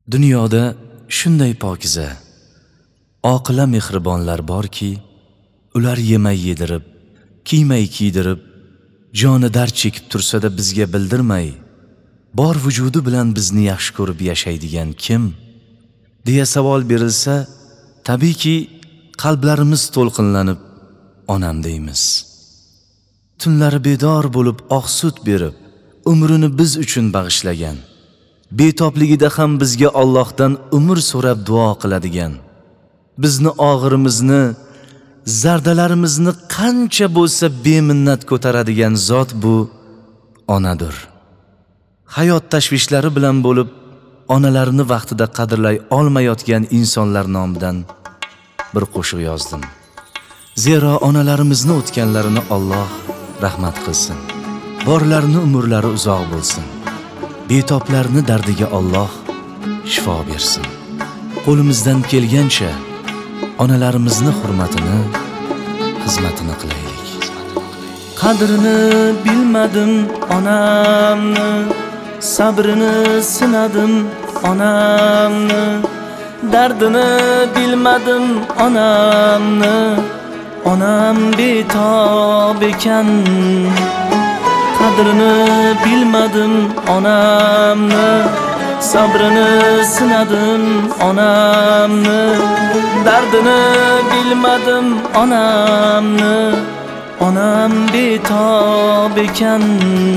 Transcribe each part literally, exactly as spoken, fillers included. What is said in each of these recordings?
Dunyoda shunday pokiza, oqila mehribonlar borki, ular yemay yedirib, kiymay kiydirib, joni dard chekib tursa-da bizga bildirmay, bor vujudi bilan bizni yaxshi ko'rib yashaydigan kim? deya savol berilsa, tabiiyki qalblarimiz to'lqinlanib onam deymiz. Tunlari bedor bo'lib oq sut berib, umrini biz uchun bag'ishlagan, betobligida ham bizga Allohdan umr so'rab duo qiladigan, bizni og'irimizni, zardalarimizni qancha bo'lsa beminnat ko'taradigan zot bu onadir. Hayot tashvishlari bilan bo'lib, onalarini vaqtida qadrlay olmayotgan insonlar nomidan bir qo'shiq yozdim. Zero onalarimizni o'tganlarini Alloh rahmat qilsin. Borlarni umrlari uzoq bo'lsin. Betoblarni dardiga Alloh shifo bersin. Qo'limizdan kelgancha onalarimizni hurmatini, xizmatini qilaylik. Qadrini bilmadim onamni, sabrini sinadim onamni, dardini bilmadim onamni, onam betob ekan. Qadrini bilmadim onamni, sabrini sinadim onamni, dardini bilmadim onamni, onam betob ekan.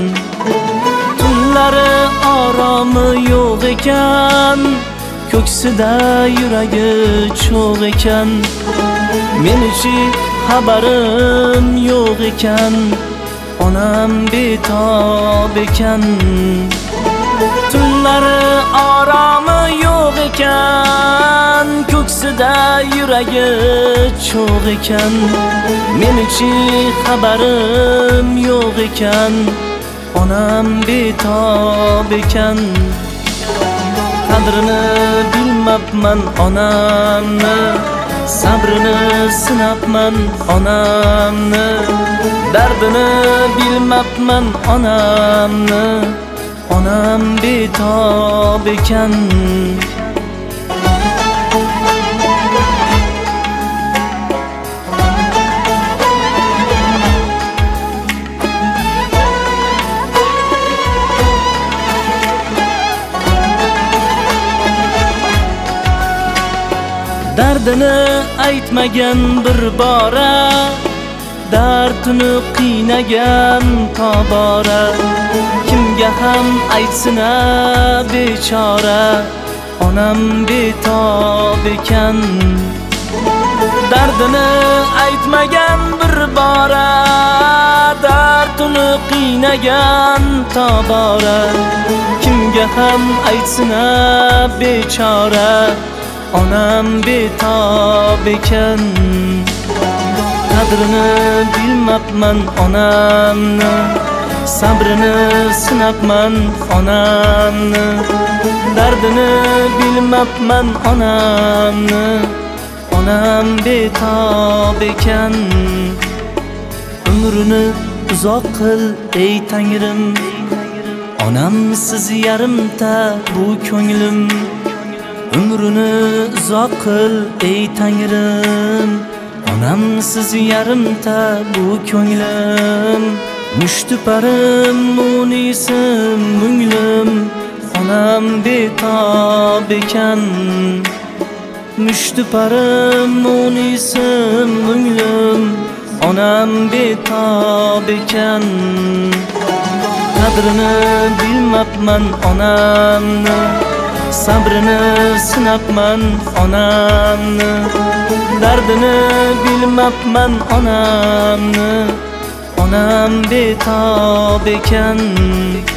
Tunlari oromi yo'q ekan, ko'ksida yuragi cho'g' ekan, menichi xabarim yo'q ekan, onam betob ekan. Tunlari oromi yo'q ekan, ko'ksida yuragi cho'g' ekan, menichi xabarim yo'q ekan, onam betob ekan. Qadrini bilmabman onamni, sabrini sinabman onamni, dardini bilmabman onamni, onam betob ekan. Dardini aytmagan bir bora, dardini qiynagan tobora, kimga ham aytsina bechora, onam betob ekan. Dardini aytmagan bir bora, dardini qiynagan tobora, kimga ham aytsina bechora, onam betob ekan. Qadrini bilmabman onamni, sabrini sinabman onamni, dardini bilmabman onamni, onam betob ekan. Umrini uzoq qil ey Tangrim, onamsiz yarimta bu ko'nglim. Umrini uzoq qil ey Tangrim, onamsiz yarimta bu ko'nglim. Mushtiparim munisim munglim, onam betob ekan. Mushtiparim munisim munglim, onam betob ekan. Qadrini bilmabman onamni, sabrini sinabman onamni, dardini bilmabman onamni, onam betob ekan.